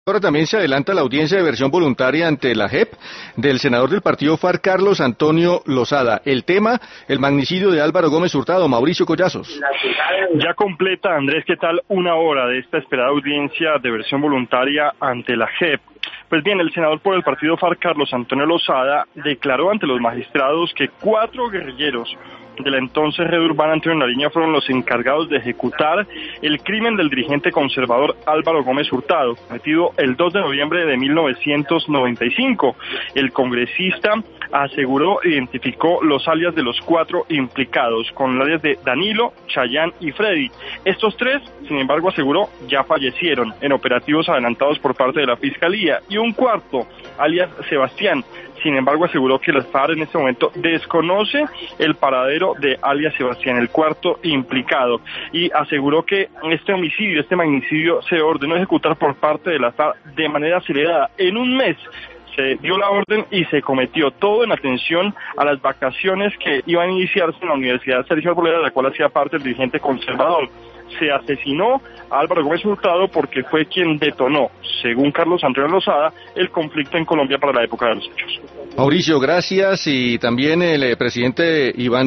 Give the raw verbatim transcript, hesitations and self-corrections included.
Ahora también se adelanta la audiencia de versión voluntaria ante la J E P del senador del partido F A R C, Carlos Antonio Lozada. El tema, el magnicidio de Álvaro Gómez Hurtado. Mauricio Collazos. Ya completa, Andrés, ¿qué tal? Una hora de esta esperada audiencia de versión voluntaria ante la J E P. Pues bien, el senador por el partido F A R C, Carlos Antonio Lozada, declaró ante los magistrados que cuatro guerrilleros de la entonces Red Urbana Antonio Nariño fueron los encargados de ejecutar el crimen del dirigente conservador Álvaro Gómez Hurtado, cometido el dos de noviembre de mil novecientos noventa y cinco. El congresista aseguró, identificó los alias de los cuatro implicados, con los alias de Danilo, Chayán y Freddy. Estos tres, sin embargo, aseguró, ya fallecieron en operativos adelantados por parte de la Fiscalía, y un cuarto, alias Sebastián, sin embargo, aseguró que la F A R en este momento desconoce el paradero de alias Sebastián, el cuarto implicado, y aseguró que este homicidio, este magnicidio, se ordenó ejecutar por parte de la F A R de manera acelerada. En un mes se dio la orden y se cometió todo en atención a las vacaciones que iban a iniciarse en la Universidad Sergio Arboleda, de la cual hacía parte el dirigente conservador. Se asesinó a Álvaro Gómez Hurtado porque fue quien detonó, según Carlos Antonio Lozada, el conflicto en Colombia para la época de los hechos. Mauricio, gracias, y también el eh, presidente Iván